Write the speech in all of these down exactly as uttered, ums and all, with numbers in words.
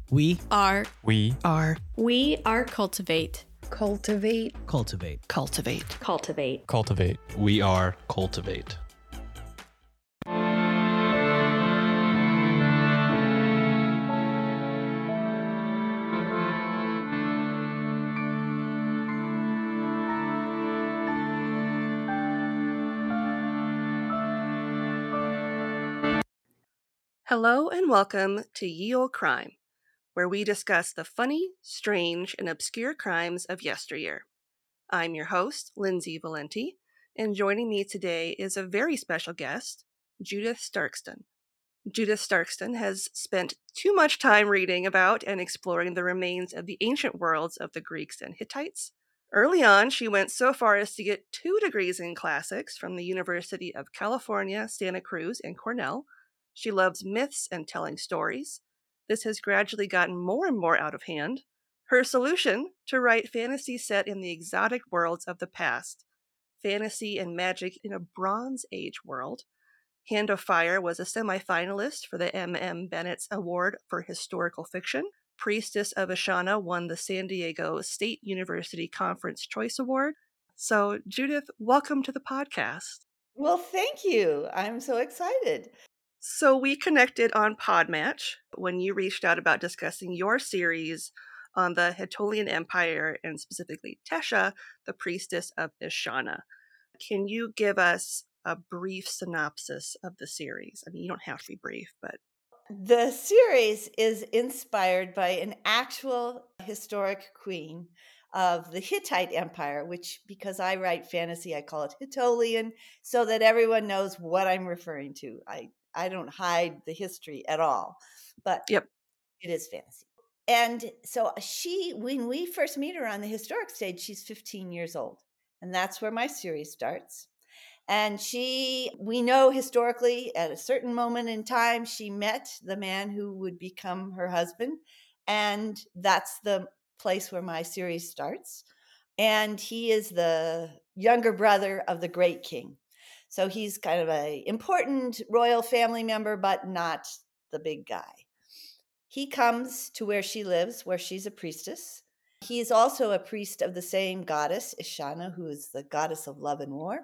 We are We are we are cultivate. Cultivate. cultivate. Cultivate. Cultivate. cultivate. We are cultivate. Hello and welcome to Ye Olde Crime, where we discuss the funny, strange, and obscure crimes of yesteryear. I'm your host, Lindsay Valenti, and joining me today is a very special guest, Judith Starkston. Judith Starkston has spent too much time reading about and exploring the remains of the ancient worlds of the Greeks and Hittites. Early on, she went so far as to get two degrees in classics from the University of California, Santa Cruz, and Cornell. She loves myths and telling stories. This has gradually gotten more and more out of hand. Her solution: to write fantasy set in the exotic worlds of the past, fantasy and magic in a Bronze Age world. Hand of Fire was a semifinalist for the M M Bennett's Award for Historical Fiction. Priestess of Ashana won the San Diego State University Conference Choice Award. So, Judith, welcome to the podcast. Well, thank you. I'm so excited. So, we connected on Podmatch when you reached out about discussing your series on the Hattolian Empire and specifically Tesha, the Priestess of Ishana. Can you give us a brief synopsis of the series? I mean, you don't have to be brief, but The series is inspired by an actual historic queen of the Hittite Empire, which, because I write fantasy, I call it Hattolian, so that everyone knows what I'm referring to. I, I don't hide the history at all, but Yep. it is fantasy. And so she, when we first meet her on the historic stage, she's fifteen years old. And that's where my series starts. And she, we know historically, at a certain moment in time, she met the man who would become her husband. And that's the place where my series starts. And he is the younger brother of the great king. So he's kind of an important royal family member, but not the big guy. He comes to where she lives, where she's a priestess. He is also a priest of the same goddess, Ishana, who is the goddess of love and war.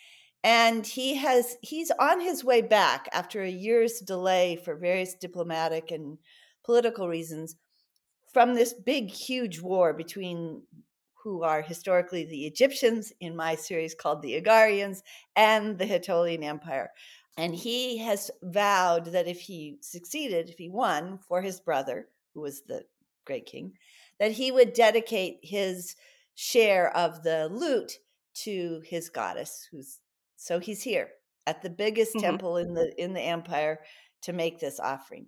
And he has he's on his way back after a year's delay for various diplomatic and political reasons from this big, huge war between who are historically the Egyptians, in my series called the Agarians, and the Hattolian Empire. And he has vowed that if he succeeded, if he won for his brother, who was the great king, that he would dedicate his share of the loot to his goddess, who's so he's here at the biggest Mhm. temple in the in the empire to make this offering.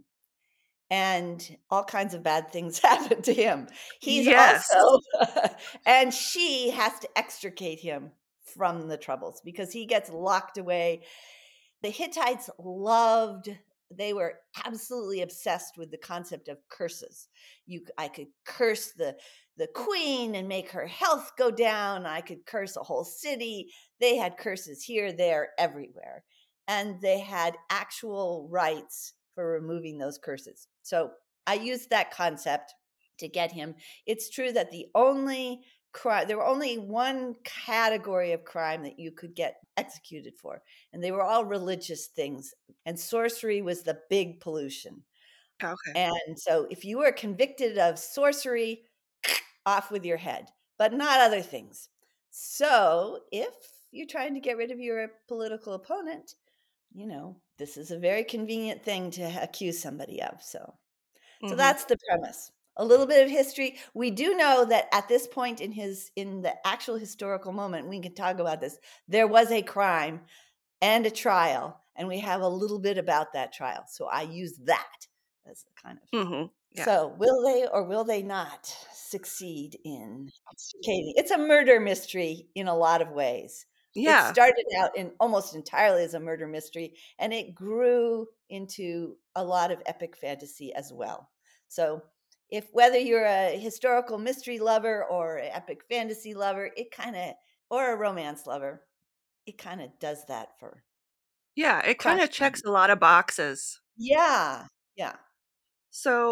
And all kinds of bad things happen to him. He's Yes. also and she has to extricate him from the troubles because he gets locked away. The Hittites loved, they were absolutely obsessed with the concept of curses. You, I could curse the, the queen and make her health go down. I could curse a whole city. They had curses here, there, everywhere. And they had actual rites for removing those curses. So I used that concept to get him. It's true that the only crime, there were only one category of crime that you could get executed for, and they were all religious things. And sorcery was the big pollution. Okay. And so if you were convicted of sorcery, off with your head, but not other things. So if you're trying to get rid of your political opponent, you know, this is a very convenient thing to accuse somebody of. So, so Mhm. that's the premise. A little bit of history. We do know that at this point in his in the actual historical moment, we can talk about this, there was a crime and a trial, and we have a little bit about that trial. So I use that as a kind of. Mhm. Yeah. So will they or will they not succeed in extricating? It's a murder mystery in a lot of ways. It Yeah. started out in almost entirely as a murder mystery, and it grew into a lot of epic fantasy as well. So if whether you're a historical mystery lover or an epic fantasy lover, it kind of, or a romance lover, it kind of does that for Yeah, it kind of cracks them. checks a lot of boxes. Yeah, yeah. So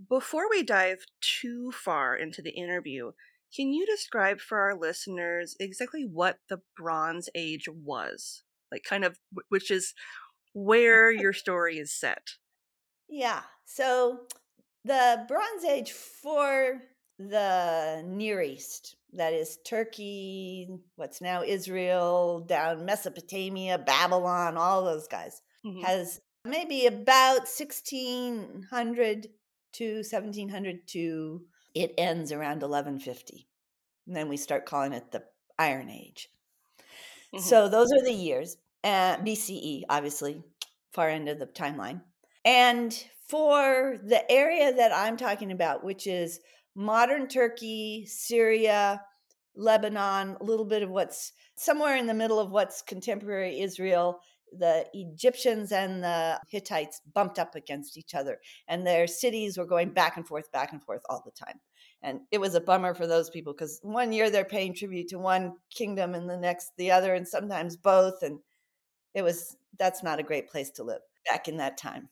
Before we dive too far into the interview, can you describe for our listeners exactly what the Bronze Age was? Like, kind of, wh- which is where your story is set. Yeah. So the Bronze Age for the Near East, that is Turkey, what's now Israel, down Mesopotamia, Babylon, all those guys, Hmm. has maybe about sixteen hundred to seventeen hundred to it ends around eleven fifty. And then we start calling it the Iron Age. Hmm. So those are the years, uh, B C E, obviously, far end of the timeline. And for the area that I'm talking about, which is modern Turkey, Syria, Lebanon, a little bit of what's somewhere in the middle of what's contemporary Israel, the Egyptians and the Hittites bumped up against each other, and their cities were going back and forth, back and forth all the time. And it was a bummer for those people because one year they're paying tribute to one kingdom and the next the other, and sometimes both. And it was that's not a great place to live back in that time.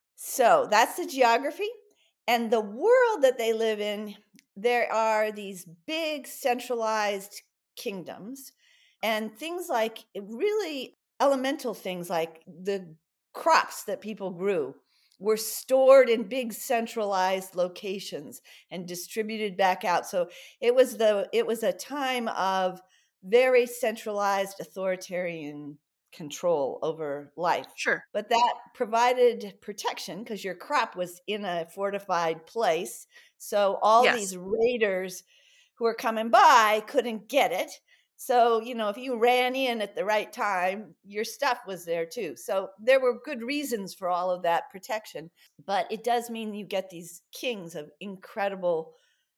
So that's the geography. And the world that they live in, there are these big centralized kingdoms and things like really elemental things like the crops that people grew were stored in big centralized locations and distributed back out. So it was the it was a time of very centralized authoritarian control over life, Sure. but that provided protection because your crop was in a fortified place. So all Yes. these raiders who were coming by couldn't get it. So, you know, if you ran in at the right time, your stuff was there too. So there were good reasons for all of that protection. But it does mean you get these kings of incredible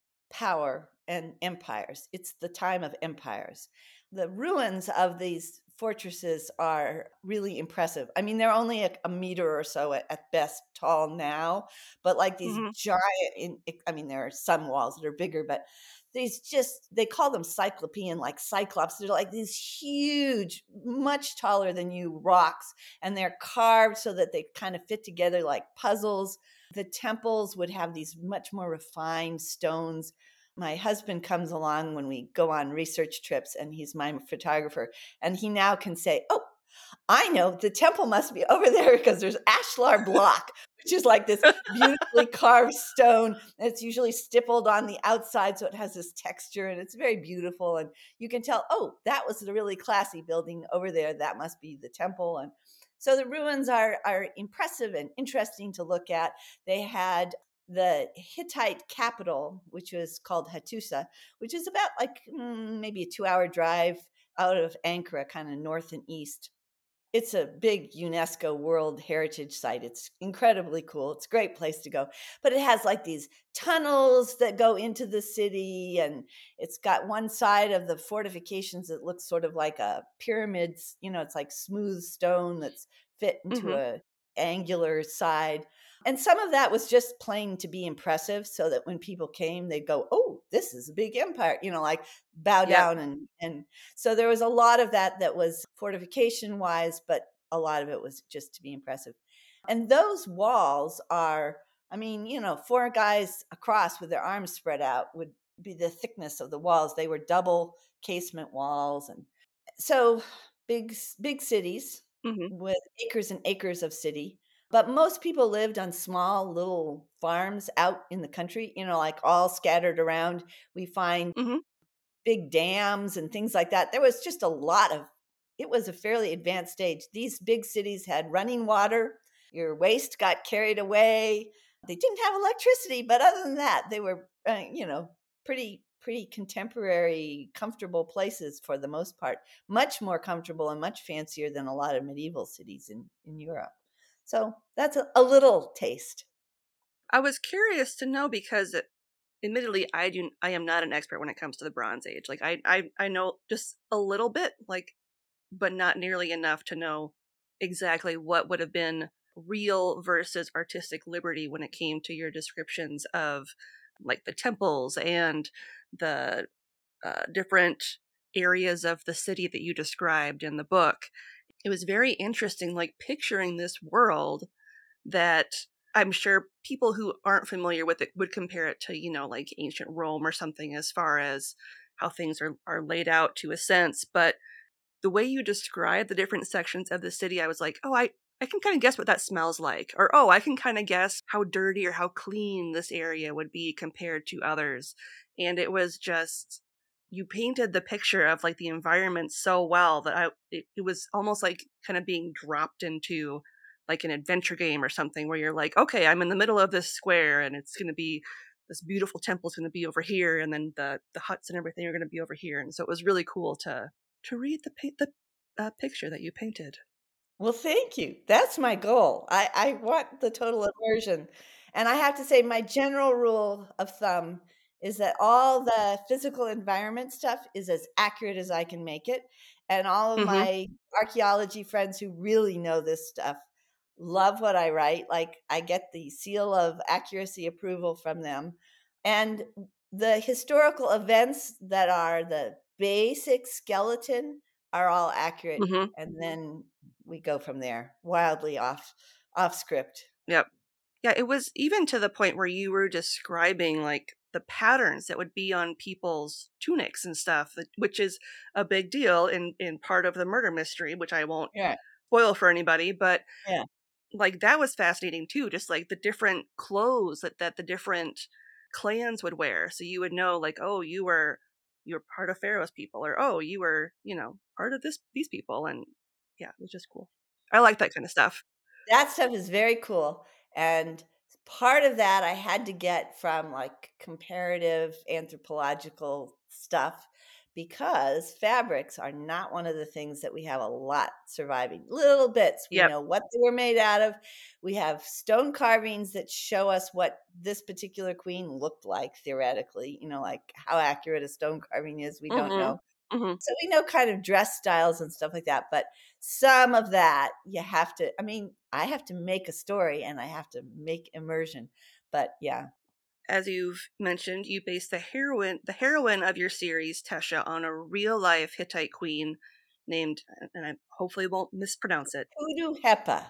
power and empires. It's the time of empires. The ruins of these fortresses are really impressive. I mean, they're only a, a meter or so at, at best tall now, but like these Hmm. giant, in, I mean, there are some walls that are bigger, but these just, they call them cyclopean, like cyclops. They're like these huge, much taller than you rocks, and they're carved so that they kind of fit together like puzzles. The temples would have these much more refined stones. My husband comes along when we go on research trips, and he's my photographer, and he now can say, "Oh, I know the temple must be over there because there's ashlar block, which is like this beautifully carved stone. It's usually stippled on the outside, so it has this texture, and it's very beautiful. And you can tell, oh, that was a really classy building over there. That must be the temple." And so the ruins are are impressive and interesting to look at. They had the Hittite capital, which was called Hattusa, which is about like mm, maybe a two-hour drive out of Ankara, kind of north and east. It's a big UNESCO World Heritage Site. It's incredibly cool. It's a great place to go. But it has like these tunnels that go into the city, and it's got one side of the fortifications that looks sort of like a pyramid. You know, it's like smooth stone that's fit into Hmm. a angular side. And some of that was just plain to be impressive so that when people came, they'd go, "Oh, this is a big empire," you know, like bow Yep. down and and so there was a lot of that that was fortification wise, but a lot of it was just to be impressive. And those walls are, I mean, you know, four guys across with their arms spread out would be the thickness of the walls. They were double casement walls. And so big, big cities Hmm. with acres and acres of city. But most people lived on small little farms out in the country, you know, like all scattered around. We find Hmm. big dams and things like that. There was just a lot of it was a fairly advanced stage. These big cities had running water. Your waste got carried away. They didn't have electricity, but other than that, they were, uh, you know, pretty pretty contemporary, comfortable places for the most part. Much more comfortable and much fancier than a lot of medieval cities in in Europe. So that's a, a little taste. I was curious to know because, it, admittedly, I do I am not an expert when it comes to the Bronze Age. Like I I I know just a little bit, like, but not nearly enough to know exactly what would have been real versus artistic liberty when it came to your descriptions of like the temples and the uh, different areas of the city that you described in the book. It was very interesting, like picturing this world that I'm sure people who aren't familiar with it would compare it to, you know, like ancient Rome or something as far as how things are, are laid out to a sense. But the way you describe the different sections of the city, I was like, oh, I, I can kind of guess what that smells like. Or, oh, I can kind of guess how dirty or how clean this area would be compared to others. And it was just, you painted the picture of like the environment so well that I, it, it was almost like kind of being dropped into like an adventure game or something where you're like, okay, I'm in the middle of this square and it's going to be this beautiful temple's going to be over here. And then the, the huts and everything are going to be over here. And so it was really cool to, to read the pa- the uh, picture that you painted. Well, thank you. That's my goal. I, I want the total immersion. And I have to say, my general rule of thumb is that all the physical environment stuff is as accurate as I can make it. And all of Mm-hmm. my archaeology friends who really know this stuff love what I write. Like, I get the seal of accuracy approval from them. And the historical events that are the basic skeleton are all accurate. Mm-hmm. And then we go from there, wildly off off script. Yep. Yeah, it was even to the point where you were describing like the patterns that would be on people's tunics and stuff, that- which is a big deal in in part of the murder mystery, which I won't Yeah. spoil for anybody, but Yeah. like that was fascinating too, just like the different clothes that that the different clans would wear. So you would know like, oh, you were you were part of Pharaoh's people, or oh, you were, you know, part of this these people. And yeah, it was just cool. I like that kind of stuff. That stuff is very cool. And part of that I had to get from like comparative anthropological stuff because fabrics are not one of the things that we have a lot surviving. Little bits. We Yep. know what they were made out of. We have stone carvings that show us what this particular queen looked like theoretically. You know, like how accurate a stone carving is, we don't Mhm. know. Mhm. So we know kind of dress styles and stuff like that, but some of that you have to I mean, I have to make a story and I have to make immersion. But yeah. As you've mentioned, you based the heroine the heroine of your series, Tesha, on a real life Hittite queen named, and I hopefully won't mispronounce it. Hoodoo Hepa.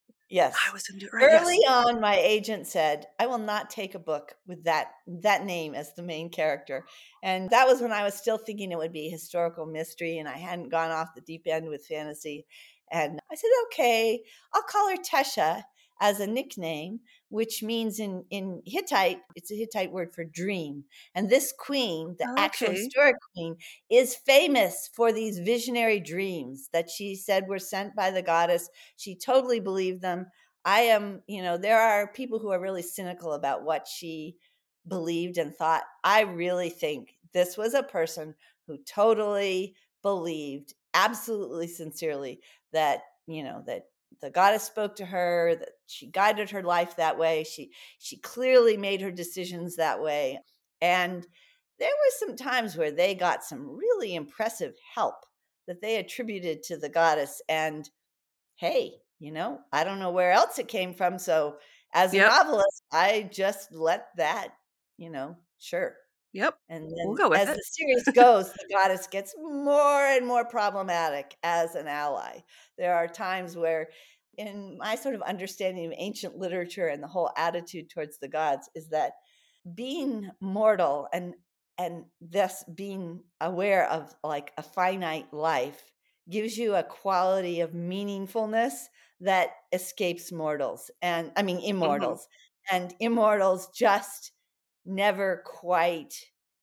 I Yes. was gonna do it right. Early Yes. on, my agent said, "I will not take a book with that that name as the main character." And that was when I was still thinking it would be historical mystery and I hadn't gone off the deep end with fantasy. And I said, "Okay, I'll call her Tesha as a nickname, which means in in Hittite, it's a Hittite word for dream. And this queen, the actual Okay. historic queen, is famous for these visionary dreams that she said were sent by the goddess. She totally believed them. I am, you know, there are people who are really cynical about what she believed and thought. I really think this was a person who totally believed, absolutely sincerely, that, you know, that the goddess spoke to her, that she guided her life that way. She she clearly made her decisions that way. And there were some times where they got some really impressive help that they attributed to the goddess. And hey, you know, I don't know where else it came from. So as a Yep. novelist, I just let that, you know, sure. Yep. And We'll then go with as it. the series goes, the goddess gets more and more problematic as an ally. There are times where, in my sort of understanding of ancient literature and the whole attitude towards the gods, is that being mortal and and thus being aware of like a finite life gives you a quality of meaningfulness that escapes mortals and I mean Mhm. immortals, and immortals just never quite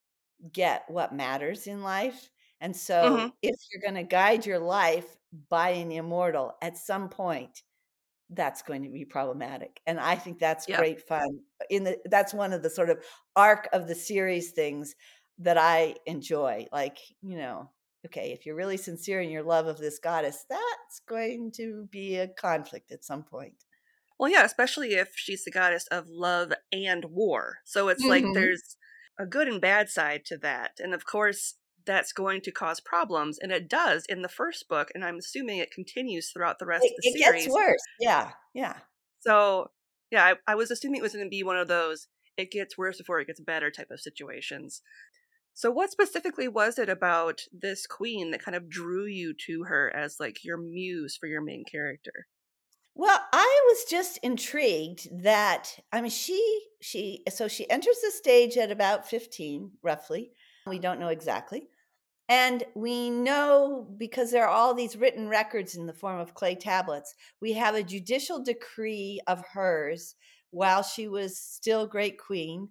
get what matters in life. And Mhm. so if you're going to guide your life by an immortal at some point, that's going to be problematic. And I think that's Yep. great fun. In the That's one of the sort of arc of the series things that I enjoy. Like, you know, okay, if you're really sincere in your love of this goddess, that's going to be a conflict at some point. Well, yeah, especially if she's the goddess of love and war. So it's like Mhm. there's a good and bad side to that. And of course, that's going to cause problems. And it does in the first book. And I'm assuming it continues throughout the rest It, of the it gets series. worse. Yeah. Yeah. So, yeah, I, I was assuming it was going to be one of those it gets worse before it gets better type of situations. So, what specifically was it about this queen that kind of drew you to her as like your muse for your main character? Well, I was just intrigued that I mean she she so she enters the stage at about fifteen roughly. We don't know exactly. And we know because there are all these written records in the form of clay tablets. We have a judicial decree of hers while she was still great queen.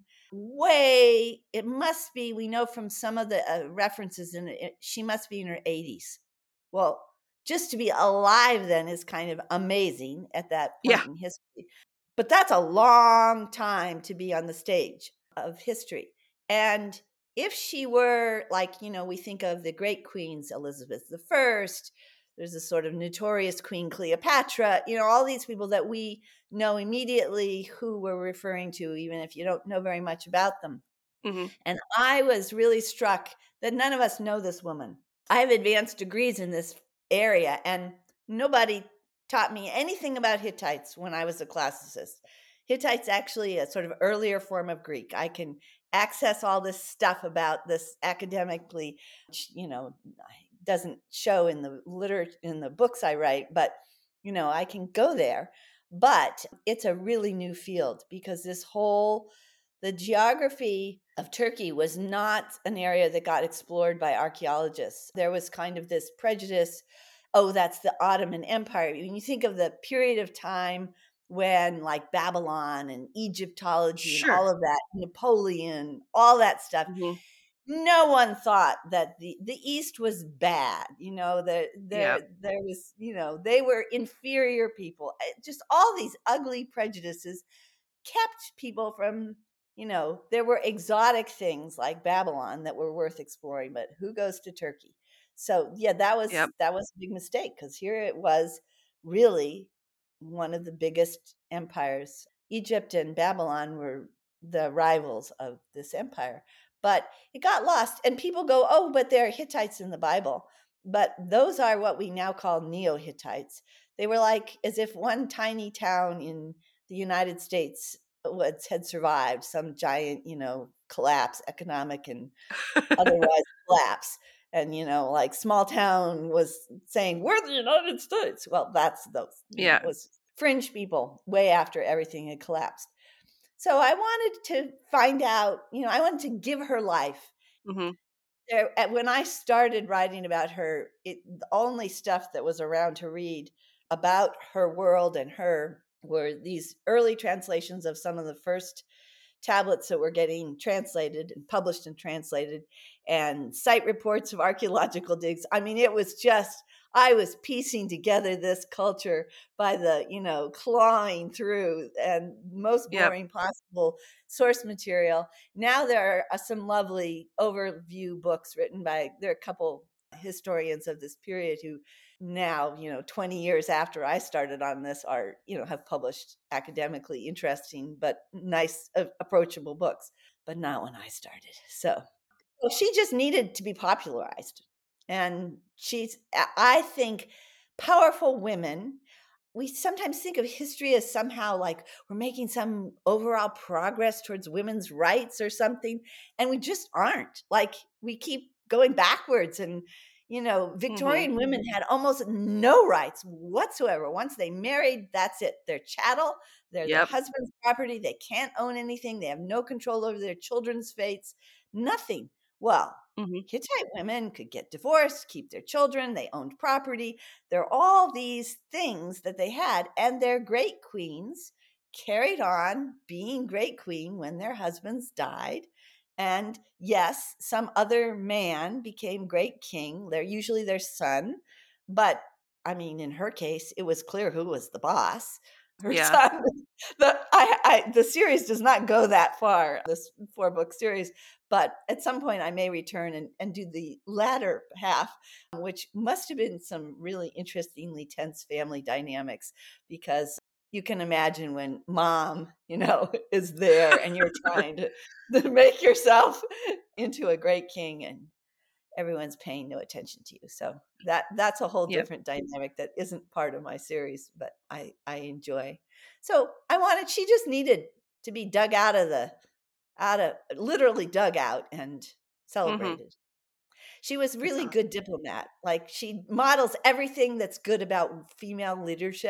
Way it must be we know from some of the uh, references in it she must be in her eighties. Well, just to be alive then is kind of amazing at that Yeah. point in history. But that's a long time to be on the stage of history. And if she were like, you know, we think of the great queens, Elizabeth the First, there's a sort of notorious Queen Cleopatra, you know, all these people that we know immediately who we're referring to, even if you don't know very much about them. Hmm. And I was really struck that none of us know this woman. I have advanced degrees in this area, and nobody taught me anything about Hittites when I was a classicist. Hittites actually a sort of earlier form of Greek. I can access all this stuff about this academically, which, you know, doesn't show in the liter in the books I write, but you know, I can go there. But it's a really new field because this whole the geography of Turkey was not an area that got explored by archaeologists. There was kind of this prejudice, oh, that's the Ottoman Empire. When you think of the period of time when like Babylon and Egyptology and Sure. all of that, Napoleon, all that stuff, Hmm. no one thought that the the East was bad. You know, there Yeah. there there was, you know, they were inferior people. Eh, Just all these ugly prejudices kept people from, you know, there were exotic things like Babylon that were worth exploring, but who goes to Turkey? So yeah, that was Yep. that was a big mistake because here it was really one of the biggest empires. Egypt and Babylon were the rivals of this empire, but it got lost. And people go, "Oh, but there are Hittites in the Bible." But those are what we now call Neo-Hittites. They were like as if one tiny town in the United States was, had survived some giant, you know, collapse, economic and otherwise collapse. And, you know, like small town was saying, we're the United States. Well, that's those, you know, Yeah. was fringe people way after everything had collapsed. So I wanted to find out, you know, I wanted to give her life. Hmm. There, at- when I started writing about her, it the only stuff that was around to read about her world and her were these early translations of some of the first tablets that were getting translated and published and translated, and site reports of archaeological digs. I mean, it was just, I was piecing together this culture by the, you know, clawing through and most Yep. boring possible source material. Now there are some lovely overview books written by, there are a couple historians of this period who now, you know, twenty years after I started on this are, you know, have published academically interesting but nice, uh, approachable books, but not when I started. So, so she just needed to be popularized. And she's, I I think, powerful women. We sometimes think of history as somehow like we're making some overall progress towards women's rights or something. And we just aren't. Like we keep going backwards. And, you know, Hmm. Victorian women had almost no rights whatsoever. Once they married, that's it. They're chattel, they're their Yep. husband's property. They can't own anything. They have no control over their children's fates, nothing. Well, Hmm. Hittite women could get divorced, keep their children, they owned property. There are all these things that they had, and their great queens carried on being great queen when their husbands died. And yes, some other man became great king. They're usually their son, but I mean, in her case, it was clear who was the boss. Her Yeah. son. The I, I the series does not go that far. This four book series, but at some point I may return and, and do the latter half, which must have been some really interestingly tense family dynamics because you can imagine when mom, you know, is there and you're trying to, to make yourself into a great king and everyone's paying no attention to you. So that that's a whole Yep. different dynamic that isn't part of my series, but I I enjoy. So I wanted she just needed to be dug out of the out of literally dug out and Hmm. celebrated. She was really So, good diplomat. Like she models everything that's good about female leadership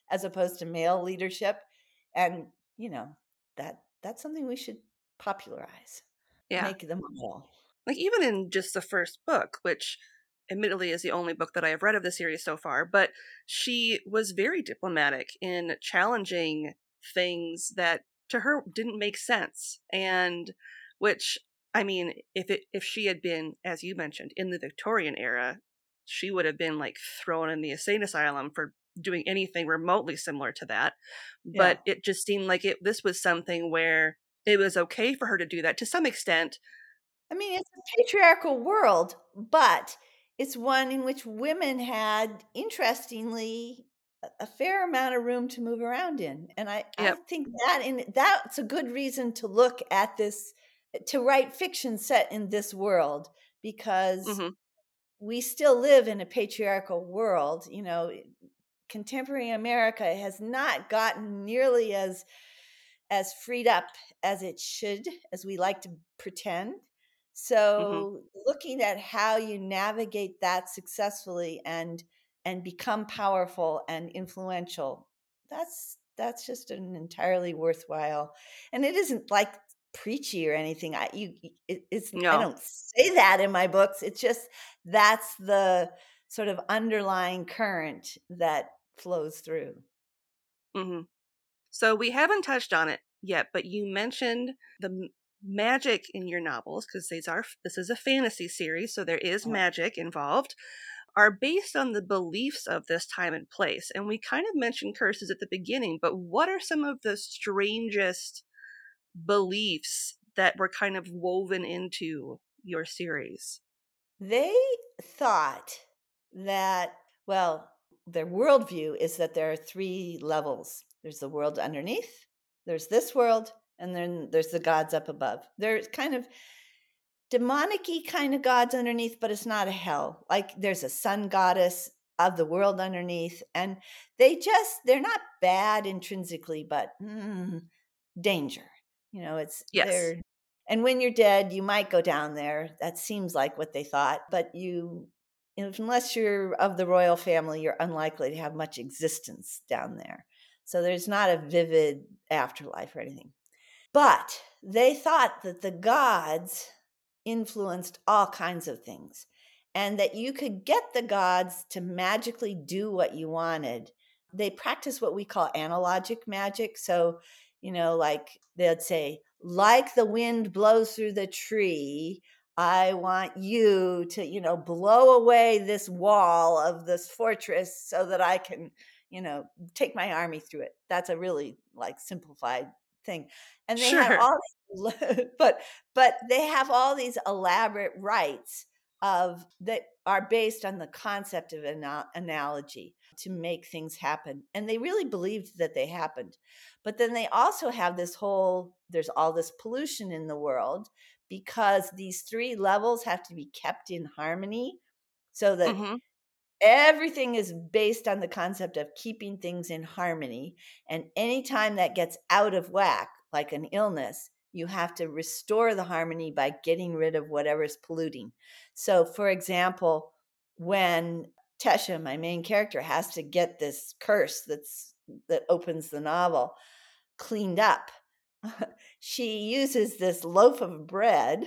as opposed to male leadership. And, you know, that that's something we should popularize, Yeah. make the model. Like even in just the first book, which admittedly is the only book that I have read of the series so far, but she was very diplomatic in challenging things that to her didn't make sense. And which, I mean, if it if she had been, as you mentioned, in the Victorian era, she would have been like thrown in the insane asylum for doing anything remotely similar to that. Yeah. But it just seemed like it this was something where it was okay for her to do that to some extent. I mean, it's a patriarchal world, but it's one in which women had, interestingly, a- a fair amount of room to move around in. And I, I Yep. think that in that's a good reason to look at this, to write fiction set in this world, because Hmm. we still live in a patriarchal world. You know, contemporary America has not gotten nearly as as freed up as it should, as we like to pretend. Hmm. So looking at how you navigate that successfully and and become powerful and influential, that's that's just an entirely worthwhile. And it isn't like preachy or anything. I you it, it's I No. don't say that in my books. It's just that's the sort of underlying current that flows through. Hmm. So we haven't touched on it yet, but you mentioned the m- magic in your novels, because these are this is a fantasy series, so there is Uh-huh. magic involved, are based on the beliefs of this time and place. And we kind of mentioned curses at the beginning, but what are some of the strangest beliefs that were kind of woven into your series? They thought that, well, their worldview is that there are three levels. There's the world underneath, there's this world, and then there's the gods up above. There's kind of demonic-y kind of gods underneath, but it's not a hell. Like there's a sun goddess of the world underneath, and they just they're not bad intrinsically, but mm, danger. You know, it's Yes. they're and when you're dead, you might go down there. That seems like what they thought, but you if- unless you're of the royal family, you're unlikely to have much existence down there. So there's not a vivid afterlife or anything. But they thought that the gods influenced all kinds of things and that you could get the gods to magically do what you wanted. They practice what we call analogic magic. So, you know, like they'd say, like the wind blows through the tree, I want you to, you know, blow away this wall of this fortress so that I can, you know, take my army through it. That's a really like simplified thing. And they had Sure. all these, but but they have all these elaborate rites of that are based on the concept of ana- analogy to make things happen, and they really believed that they happened. But then they also have this whole there's all this pollution in the world because these three levels have to be kept in harmony so that Hmm. everything is based on the concept of keeping things in harmony. And anytime that gets out of whack, like an illness, you have to restore the harmony by getting rid of whatever's polluting. So, for example, when Tesha, my main character, has to get this curse that's that opens the novel cleaned up, she uses this loaf of bread,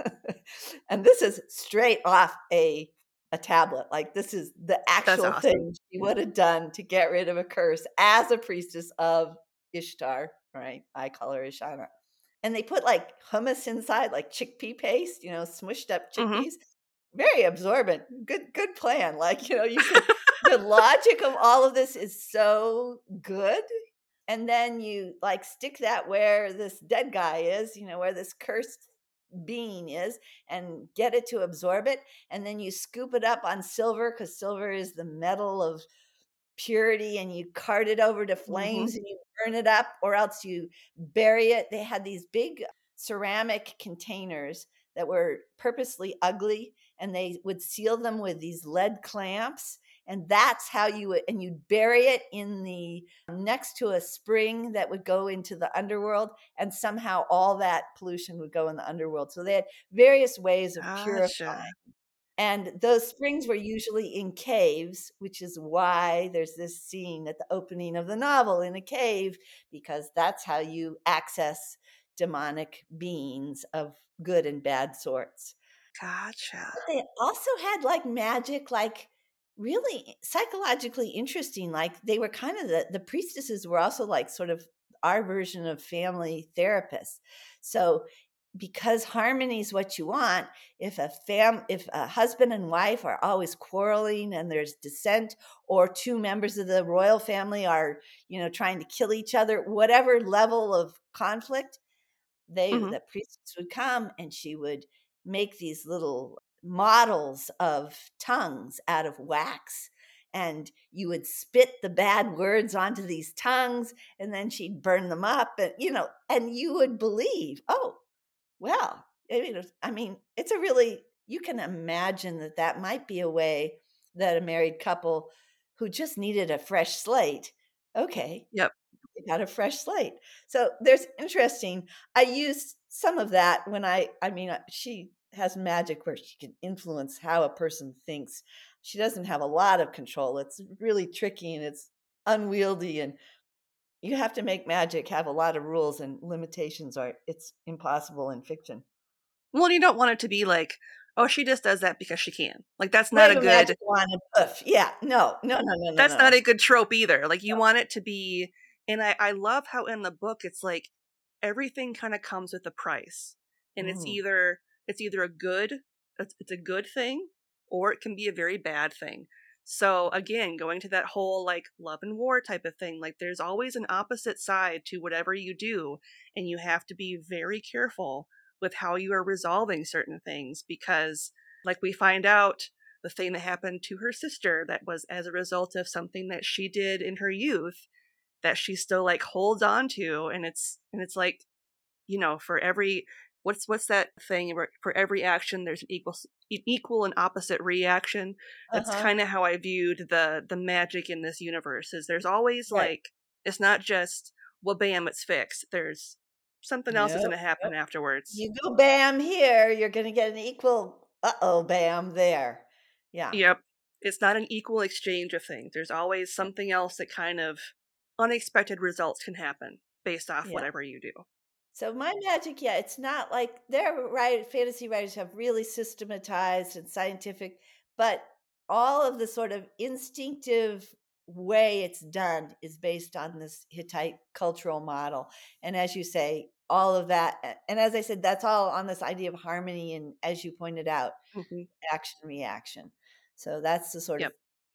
and this is straight off a a tablet. Like this is the That's actual awesome. thing she would have done to get rid of a curse as a priestess of Ishtar, right? I call her Ishana. And they put like hummus inside, like chickpea paste, you know, smushed up Hmm. chickpeas. Very absorbent. Good, good plan. Like, you know, you could the logic of all of this is so good. And then you like stick that where this dead guy is, you know, where this cursed being is, and get it to absorb it. And then you scoop it up on silver because silver is the metal of purity, and you cart it over to Hmm. flames and you burn it up, or else you bury it. They had these big ceramic containers that were purposely ugly, and they would seal them with these lead clamps, and that's how you would and you'd bury it in the next to a spring that would go into the underworld, and somehow all that pollution would go in the underworld. So they had various ways of Gotcha. purifying. And those springs were usually in caves, which is why there's this scene at the opening of the novel in a cave, because that's how you access demonic beings of good and bad sorts. Gotcha. But they also had like magic, like really psychologically interesting. Like they were kind of the, the priestesses were also like sort of our version of family therapists. So because harmony is what you want, if a fam if a husband and wife are always quarreling and there's dissent, or two members of the royal family are, you know, trying to kill each other, whatever level of conflict, they Mhm. the priestess would come and she would make these little models of tongues out of wax, and you would spit the bad words onto these tongues, and then she'd burn them up, and you know, and you would believe, oh, well, I mean, it's I mean, it's a really you can imagine that that might be a way that a married couple who just needed a fresh slate, okay, Yep. they got a fresh slate. So there's interesting. I use some of that when I I mean, uh, she has magic where she can influence how a person thinks. She doesn't have a lot of control. It's really tricky and it's unwieldy, and you have to make magic have a lot of rules and limitations, or it's impossible in fiction. Well, you don't want it to be like, "Oh, she just does that because she can." Like, that's not a Wave a good magic wand and poof. Yeah. No, no, no, no, no, that's not no. a good trope either. Like, you want it to be and I I love how in the book it's like everything kinda comes with a price. And it's Mm. either it's either a good it's it's a good thing, or it can be a very bad thing. So, again, going to that whole, like, love and war type of thing, like, there's always an opposite side to whatever you do, and you have to be very careful with how you are resolving certain things because, like we find out, the thing that happened to her sister that was as a result of something that she did in her youth that she still like holds on to, and it's and it's like, you know, for every what's what's that thing where for every action there's an equal s- e- equal and opposite reaction. That's Uh-huh. kind of how I viewed the the magic in this universe is there's always Right. like it's not just well bam it's fixed. There's something else Yep. is going to happen Yep. afterwards. You go bam here, you're gonna get an equal uh-oh bam there. Yeah. Yep. It's not an equal exchange of things. There's always Yeah. something else that kind of unexpected results can happen based off Yeah. whatever you do. So my magic, yeah, it's not like their right fantasy writers have really systematized and scientific, but all of the sort of instinctive way it's done is based on this Hittite cultural model. And as you say, all of that, a- and as I said, that's all on this idea of harmony and, as you pointed out, Mhm. action reaction. So that's the sort of Yep.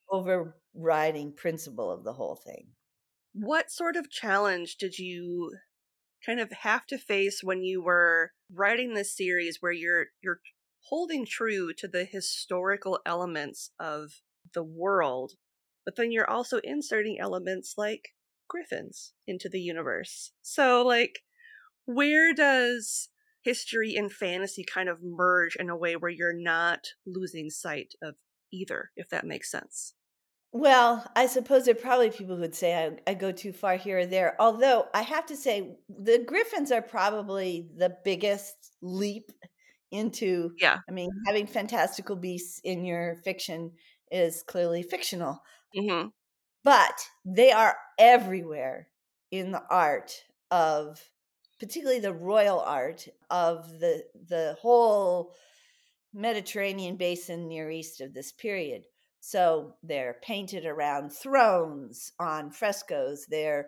overriding principle of the whole thing. What sort of challenge did you kind of have to face when you were writing this series where you're you're holding true to the historical elements of the world, but then you're also inserting elements like griffins into the universe. So like where does history and fantasy kind of merge in a way where you're not losing sight of either, if that makes sense? Well, I suppose there are probably people who would say I, I go too far here or there. Although I have to say, the Griffins are probably the biggest leap into. Yeah. I mean, having fantastical beasts in your fiction is clearly fictional, Hmm. but they are everywhere in the art of, particularly the royal art of the the whole Mediterranean basin, Near East of this period. So they're painted around thrones, on frescoes, they're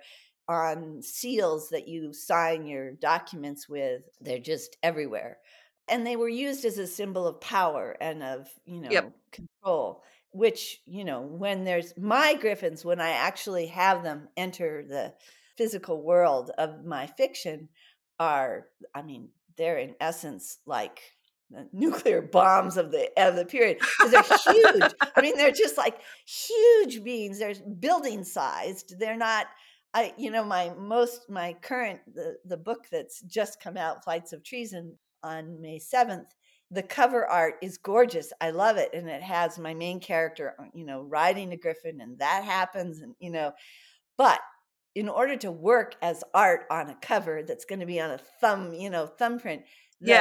on seals that you sign your documents with. They're just everywhere. And they were used as a symbol of power and of, you Yep. know, control, which, you know, when there's my griffins, when I actually have them enter the physical world of my fiction, are, I mean, they're in essence like the nuclear bombs of the of the period because they're huge. I mean, they're just like huge beings. They're building sized. They're not. I you know my most my current the the book that's just come out, Flights of Treason, on May seventh. The cover art is gorgeous. I love it, and it has my main character, uh, you know, riding a griffin, and that happens, and you know, but in order to work as art on a cover that's going to be on a thumb, you know, thumbprint, Yeah. the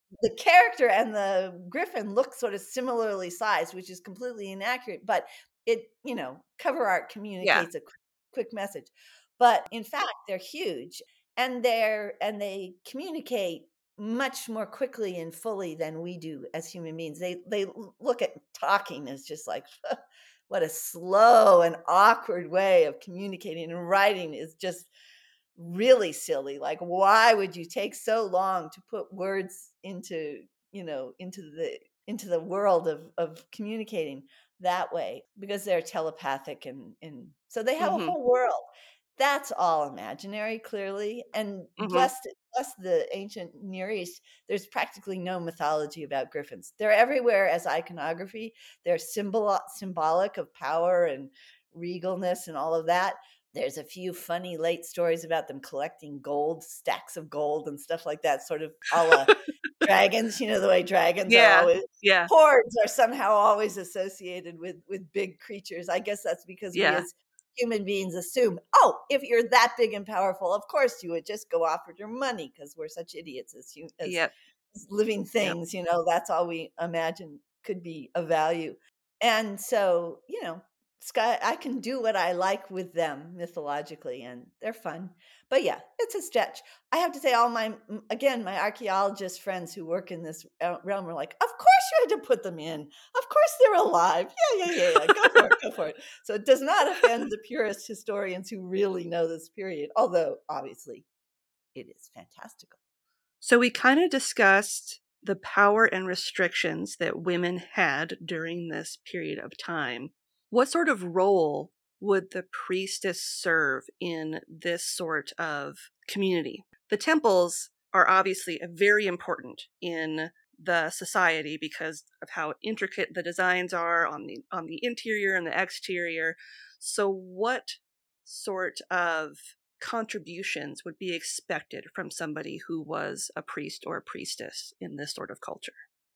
the character and the griffin look sort of similarly sized, which is completely inaccurate, but it, you know, cover art Yeah. communicates a quick, quick message. But in fact, they're huge, and they're and they communicate much more quickly and fully than we do as human beings. They they look at talking as just like what a slow and awkward way of communicating, and writing is just really silly. Like, why would you take so long to put words into, you know, into the into the world of of communicating that way? Because they're telepathic, and and so they have a Mhm. whole world. That's all imaginary, clearly. And Mhm. bless bless the ancient Near East, there's practically no mythology about griffins. They're everywhere as iconography. They're symbol symbolic of power and regalness and all of that. There's a few funny late stories about them collecting gold, stacks of gold and stuff like that, sort of a la dragons. You know, the way dragons are Yeah. always, Yeah. hordes are somehow always associated with with big creatures. I guess that's because we Yeah. as human beings assume, oh, if you're that big and powerful, of course you would just go off with your money, because we're such idiots as hu- as Yep. as living Yep. things. You know, that's all we imagine could be of value. And so, you know, Sky, I can do what I like with them mythologically, and they're fun. But yeah, it's a stretch. I have to say, all my, m- again, my archaeologist friends who work in this uh, realm are like, of course you had to put them in. Of course they're alive. Yeah, yeah, yeah, yeah. Go for it, go for it. So it does not offend the purist historians who really know this period, although obviously it is fantastical. So we kind of discussed the power and restrictions that women had during this period of time. What sort of role would the priestess serve in this sort of community? The temples are obviously very important in the society because of how intricate the designs are on the on the interior and the exterior. So what sort of contributions would be expected from somebody who was a priest or a priestess in this sort of culture?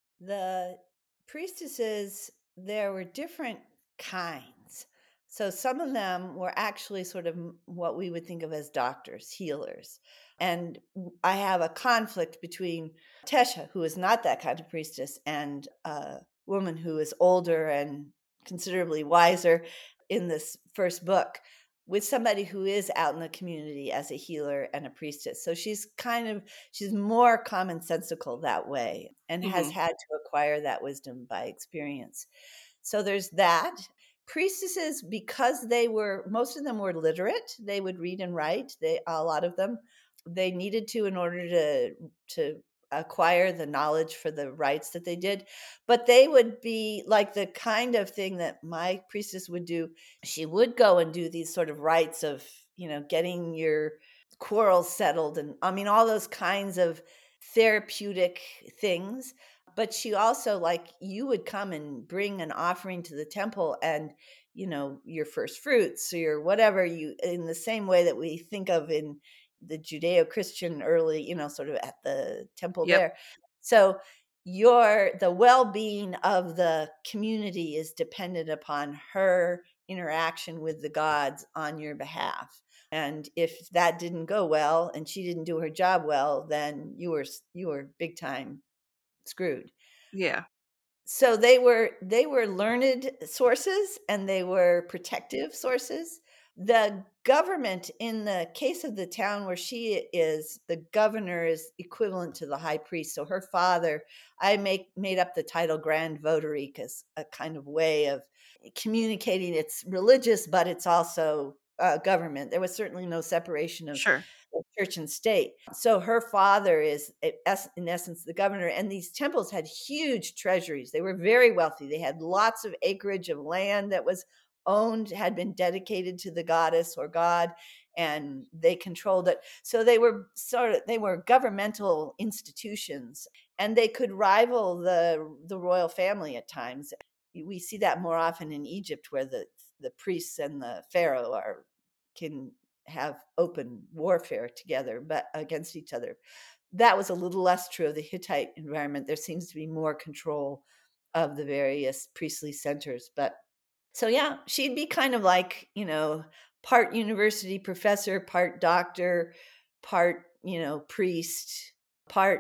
The priestesses, there were different kinds. So some of them were actually sort of m- what we would think of as doctors, healers. And w- I have a conflict between Tesha, who is not that kind of priestess, and a woman who is older and considerably wiser in this first book, with somebody who is out in the community as a healer and a priestess. So she's kind of she's more commonsensical that way, and has Hmm. had to acquire that wisdom by experience. So there's that. Priestesses, because they were, most of them were literate, they would read and write. They, a lot of them, they needed to in order to to acquire the knowledge for the rites that they did. But they would be like the kind of thing that my priestess would do. She would go and do these sort of rites of, you know, getting your quarrels settled, and I mean all those kinds of therapeutic things. But she also, like, you would come and bring an offering to the temple, and, you know, your first fruits or your whatever, you, in the same way that we think of in the Judeo-Christian early, you know, sort of at the temple Yep. there. So your the well-being of the community is dependent upon her interaction with the gods on your behalf. And if that didn't go well and she didn't do her job well, then you were you were big time screwed. Yeah. So they were they were learned sources, and they were protective sources. The government, in the case of the town where she is, the governor is equivalent to the high priest. So her father, I make made up the title grand votary because a kind of way of communicating. It's religious, but it's also uh, government. There was certainly no separation of Sure. of church and state. So her father is, in essence, the governor. And these temples had huge treasuries. They were very wealthy. They had lots of acreage of land that was owned, had been dedicated to the goddess or god, and they controlled it. So they were sort of they were governmental institutions, and they could rival the the royal family at times. We see that more often in Egypt, where the the priests and the pharaoh are can have open warfare together, but against each other. That was a little less true of the Hittite environment. There seems to be more control of the various priestly centers. But so, yeah, she'd be kind of like, you know, part university professor, part doctor, part, you know, priest, part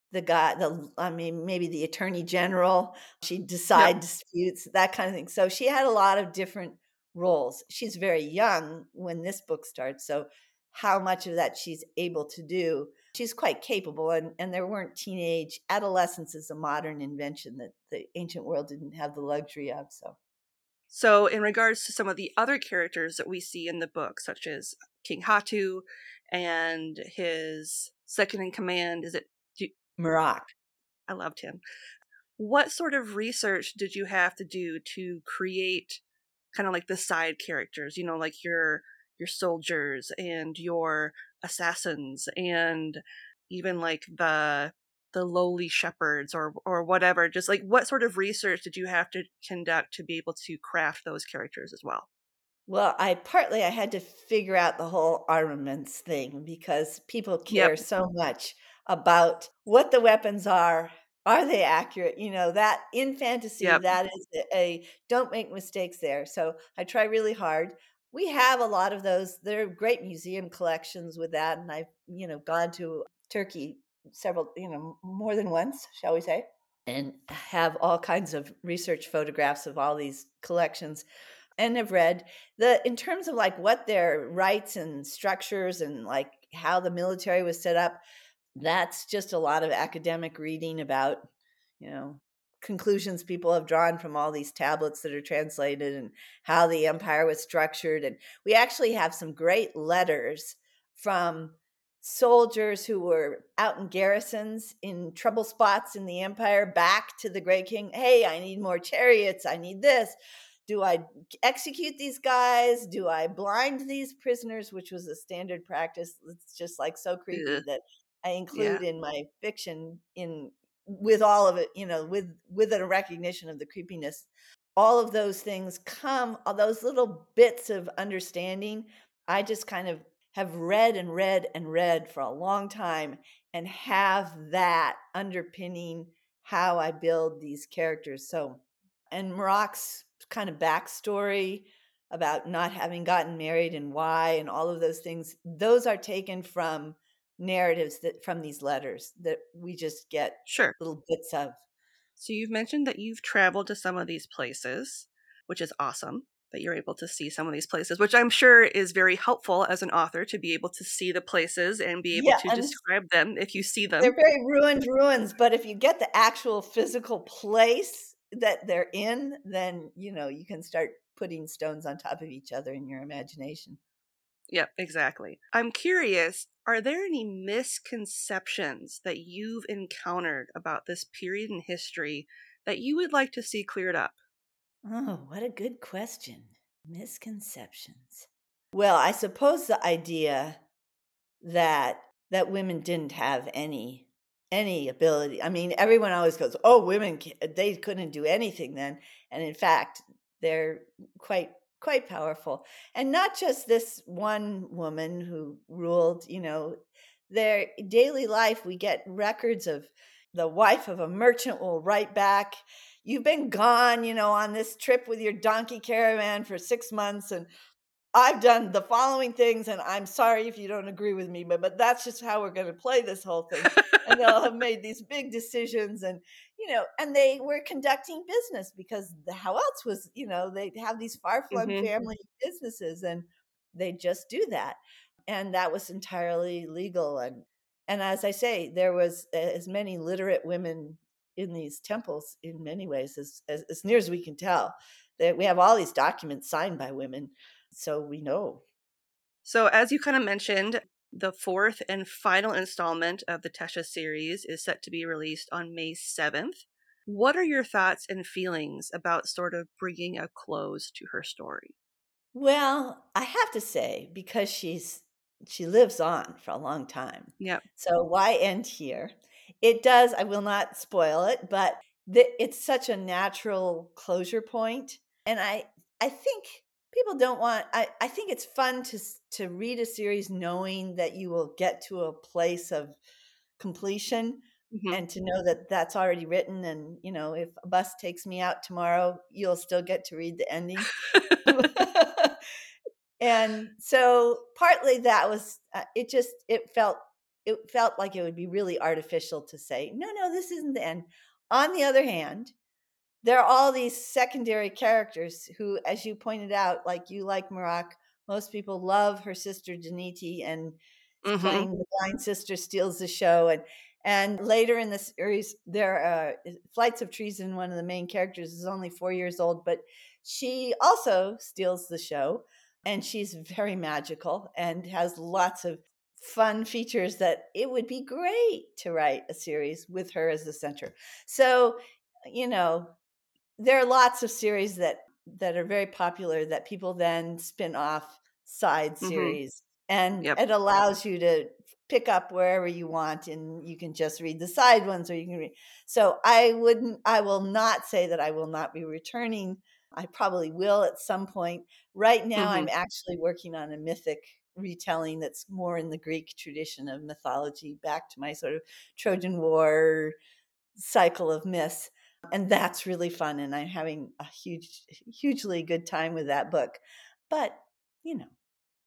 the guy, the I mean, maybe the attorney general. She'd Yep. decide disputes, that kind of thing. So she had a lot of different roles. She's very young when this book starts, so how much of that she's able to do, she's quite capable. And, and there weren't teenage adolescence is a modern invention that the ancient world didn't have the luxury of. So So, in regards to some of the other characters that we see in the book, such as King Hatu and his second in command, is it? do- Marak. I loved him. What sort of research did you have to do to create kind of like the side characters? You know, like your your soldiers and your assassins, and even like the the lowly shepherds or or whatever. Just like what sort of research did you have to conduct to be able to craft those characters as well? Well, I partly I had to figure out the whole armaments thing because people care Yep. so much about what the weapons are. Are they accurate? You know, that in fantasy, Yep. that is a, a don't make mistakes there. So I try really hard. We have a lot of those. There are great museum collections with that. And I've, you know, gone to Turkey several, you know, more than once, shall we say, and have all kinds of research photographs of all these collections and have read the in terms of like what their rights and structures and like how the military was set up. That's just a lot of academic reading about, you know, conclusions people have drawn from all these tablets that are translated and how the empire was structured. And we actually have some great letters from soldiers who were out in garrisons in trouble spots in the empire back to the great king. Hey, I need more chariots. I need this. Do I execute these guys? Do I blind these prisoners? Which was a standard practice. It's just like so creepy Ugh. that I Yeah. include in my fiction in with all of it, you know, with with a recognition of the creepiness. All of those things come, all those little bits of understanding. I just kind of have read and read and read for a long time and have that underpinning how I build these characters. So, and Marak's kind of backstory about not having gotten married and why and all of those things, those are taken from narratives that from these letters that we just get Sure. little bits of. So you've mentioned that you've traveled to some of these places, which is awesome that you're able to see some of these places, which I'm sure is very helpful as an author to be able to see the places and be able Yeah, to and describe them if you see them. they're very ruined ruins, but if you get the actual physical place that they're in, then you know you can start putting stones on top of each other in your imagination. Yep, exactly. I'm curious, are there any misconceptions that you've encountered about this period in history that you would like to see cleared up? Oh, what a good question. Misconceptions. Well, I suppose the idea that that women didn't have any any ability. I mean, everyone always goes, "Oh, women ca- they couldn't do anything then." And in fact, they're quite quite powerful. And not just this one woman who ruled, you know, their daily life we get records of the wife of a merchant will write back, "You've been gone, you know, on this trip with your donkey caravan for six months and I've done the following things, and I'm sorry if you don't agree with me, but but that's just how we're gonna play this whole thing." And they'll have made these big decisions and, you know, and they were conducting business because the how else was, you know, they'd have these far-flung Hmm. family businesses, and they just do that. And that was entirely legal, and and as I say, there was a as many literate women in these temples in many ways as as as near as we can tell. That we have all these documents signed by women, so we know. So, as you kind of mentioned, the fourth and final installment of the Tesha series is set to be released on May seventh. What are your thoughts and feelings about sort of bringing a close to her story? Well, I have to say, because she's she lives on for a long time. Yep. So why end here? It does, I will not spoil it, but the, it's such a natural closure point. And I I think people don't want I, I think it's fun to s- to read a series knowing that you will get to a place of completion Hmm. and to know that that's already written and you know if a bus takes me out tomorrow you'll still get to read the ending. And so partly that was uh, it just it felt it felt like it would be really artificial to say, no, no, this isn't the end. On the other hand, there are all these secondary characters who, as you pointed out, like you like Marak, most people love her sister Daniti, and Mm-hmm. playing the blind sister steals the show. And and later in the series, there are uh, Flights of Treason. One of the main characters is only four years old, but she also steals the show, and she's very magical and has lots of fun features that it would be great to write a series with her as the center. So, you know, there are lots of series that that are very popular that people then spin off side Mm-hmm. series, and Yep. it allows you to pick up wherever you want, and you can just read the side ones, or you can read. So I wouldn't, I will not say that I will not be returning. I probably will at some point. Right now, Mm-hmm. I'm actually working on a mythic retelling that's more in the Greek tradition of mythology, back to my sort of Trojan War cycle of myths. And that's really fun. And I'm having a huge, hugely good time with that book. But, you know.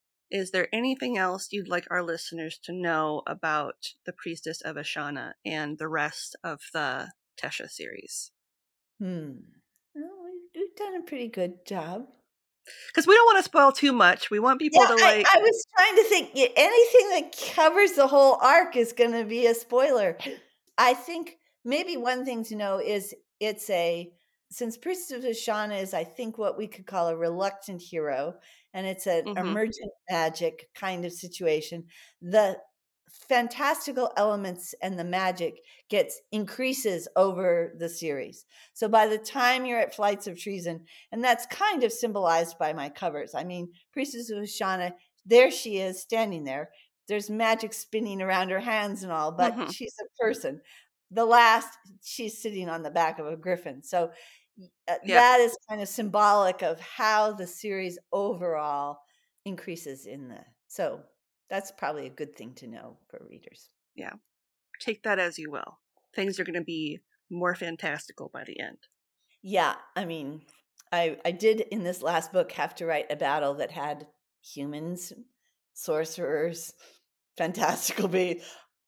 Is there anything else you'd like our listeners to know about the Priestess of Ashana and the rest of the Tesha series? Hmm. Well, we've, we've done a pretty good job. Because we don't want to spoil too much. We want people Yeah, to I, like. I was trying to think, yeah, anything that covers the whole arc is going to be a spoiler. I think maybe one thing to know is it's a, since Priestess of Ashana is, I think, what we could call a reluctant hero, and it's an Mhm. emergent magic kind of situation, the fantastical elements and the magic gets increases over the series. So by the time you're at Flights of Treason, and that's kind of symbolized by my covers. I mean, Priestess of Ashana, there she is standing there. There's magic spinning around her hands and all, but Mhm. she's a person. The last, she's sitting on the back of a griffin. So uh, Yep. that is kind of symbolic of how the series overall increases in the. So that's probably a good thing to know for readers. Yeah. Take that as you will. Things are going to be more fantastical by the end. Yeah, I mean, I I did in this last book have to write a battle that had humans, sorcerers, fantastical beasts.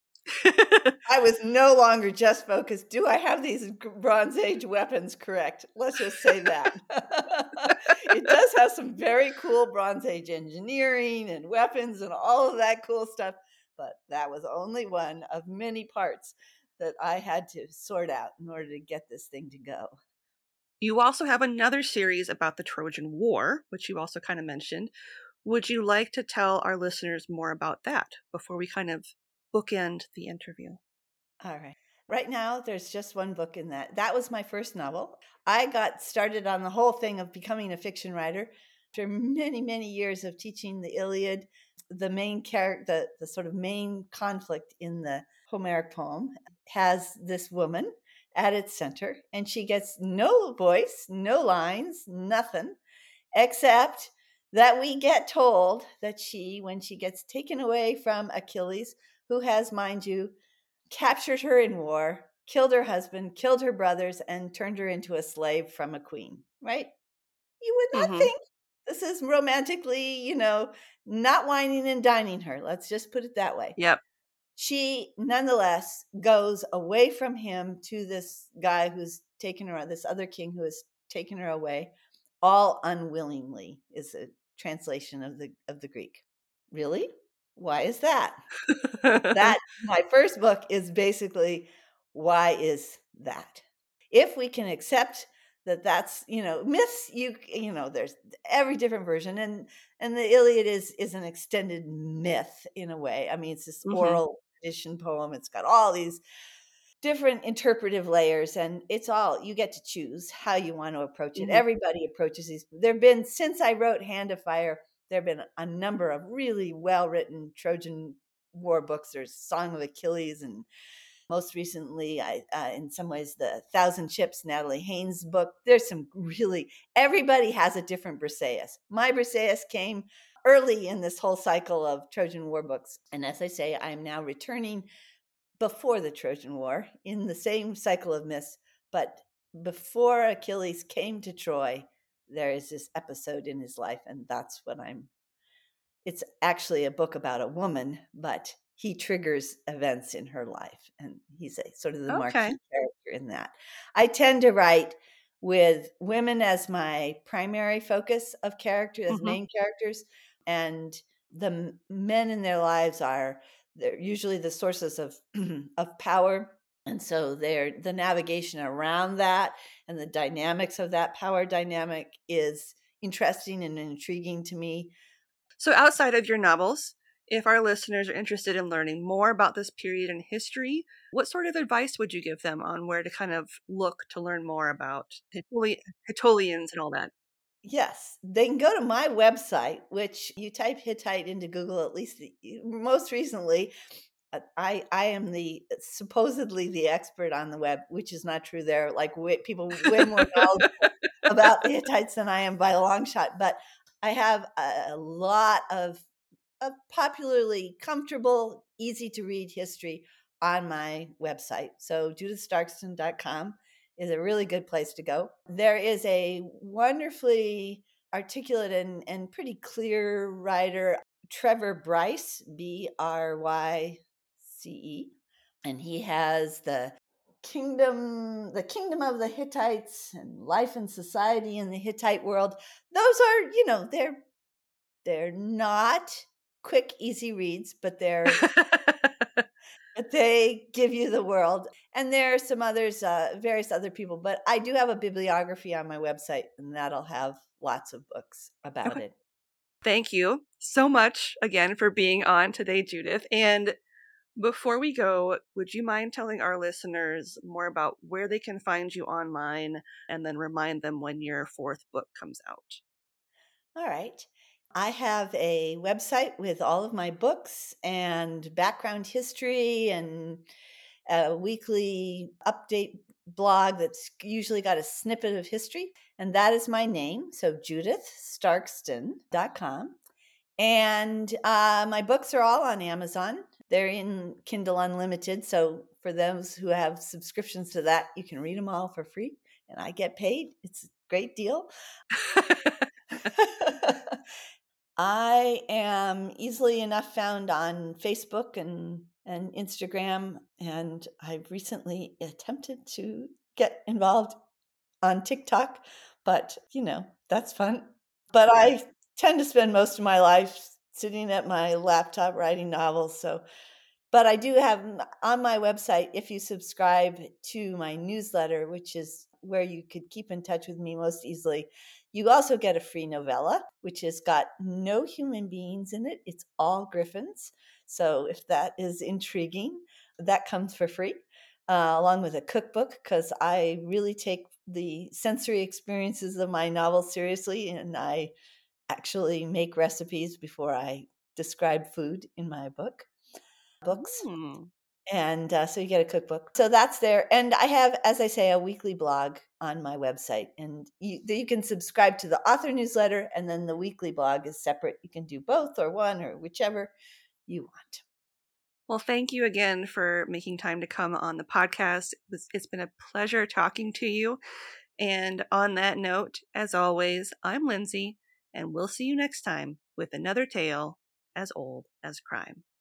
I was no longer just focused. Do I have these g- Bronze Age weapons correct? Let's just say that. It does have some very cool Bronze Age engineering and weapons and all of that cool stuff, but that was only one of many parts that I had to sort out in order to get this thing to go. You also have another series about the Trojan War, which you also kind of mentioned. Would you like to tell our listeners more about that before we kind of bookend the interview? All right. Right now, there's just one book in that. That was my first novel. I got started on the whole thing of becoming a fiction writer after many, many years of teaching the Iliad. The main character, the, the sort of main conflict in the Homeric poem has this woman at its center, and she gets no voice, no lines, nothing, except that we get told that she, when she gets taken away from Achilles, who has, mind you, captured her in war, killed her husband, killed her brothers, and turned her into a slave from a queen, right? You would not Mhm. think this is romantically, you know, not whining and dining her. Let's just put it that way. Yep. She nonetheless goes away from him to this guy who's taken her, this other king who has taken her away, all unwillingly is a translation of the of the Greek. Really? Why is that? That my first book is basically, why is that? If we can accept that that's, you know, myths, you you know, there's every different version, and and the Iliad is is an extended myth in a way. I mean, it's this Mhm. oral tradition poem. It's got all these different interpretive layers, and it's all, you get to choose how you want to approach it. Mhm. Everybody approaches these. There've been, since I wrote Hand of Fire, there've been a number of really well-written Trojan War books. There's Song of Achilles, and most recently, I uh, in some ways, the Thousand Ships, Natalie Haynes' book. There's some really, everybody has a different Briseis. My Briseis came early in this whole cycle of Trojan War books, and as I say, I am now returning before the Trojan War in the same cycle of myths, but before Achilles came to Troy, there is this episode in his life, and that's what I'm. It's actually a book about a woman, but he triggers events in her life, and he's a sort of the Okay. marquee character in that. I tend to write with women as my primary focus of character, as Mhm. main characters, and the m- men in their lives are they're usually the sources of of power, and so they're the navigation around that and the dynamics of that power dynamic is interesting and intriguing to me. So, outside of your novels, if our listeners are interested in learning more about this period in history, what sort of advice would you give them on where to kind of look to learn more about Hitoli- Hittolians and all that? Yes, they can go to my website, which you type Hittite into Google, at least the, most recently. uh, I I am the supposedly the expert on the web, which is not true. There are like way, people way more knowledgeable about the Hittites than I am by a long shot. But I have a, a lot of, of popularly comfortable, easy to read history on my website. So judith starkston dot com is a really good place to go. There is a wonderfully articulate and, and pretty clear writer, Trevor Bryce, B R Y C E, and he has the kingdom the kingdom of the Hittites and life and society in the Hittite world. Those are, you know, they're they're not quick easy reads, but they're but they give you the world. And there are some others, uh, various other people, but I do have a bibliography on my website, and that'll have lots of books about Okay. it. Thank you so much again for being on today, Judith. And before we go, would you mind telling our listeners more about where they can find you online and then remind them when your fourth book comes out? All right. I have a website with all of my books and background history and a weekly update blog that's usually got a snippet of history. And that is my name. So judith starkston dot com. And uh, my books are all on Amazon. They're in Kindle Unlimited. So for those who have subscriptions to that, you can read them all for free. And I get paid. It's a great deal. I am easily enough found on Facebook and, and Instagram. And I've recently attempted to get involved on TikTok, but you know, that's fun. But I tend to spend most of my life sitting at my laptop writing novels. So, but I do have on my website, if you subscribe to my newsletter, which is where you could keep in touch with me most easily, you also get a free novella, which has got no human beings in it. It's all griffins. So if that is intriguing, that comes for free, uh, along with a cookbook, because I really take the sensory experiences of my novels seriously, and I actually make recipes before I describe food in my book books. Hmm. And uh, so you get a cookbook. So that's there. And I have, as I say, a weekly blog on my website. And you, you can subscribe to the author newsletter, and then the weekly blog is separate. You can do both or one or whichever you want. Well, thank you again for making time to come on the podcast. It was, it's been a pleasure talking to you. And on that note, as always, I'm Lindsay, and we'll see you next time with another tale as old as crime.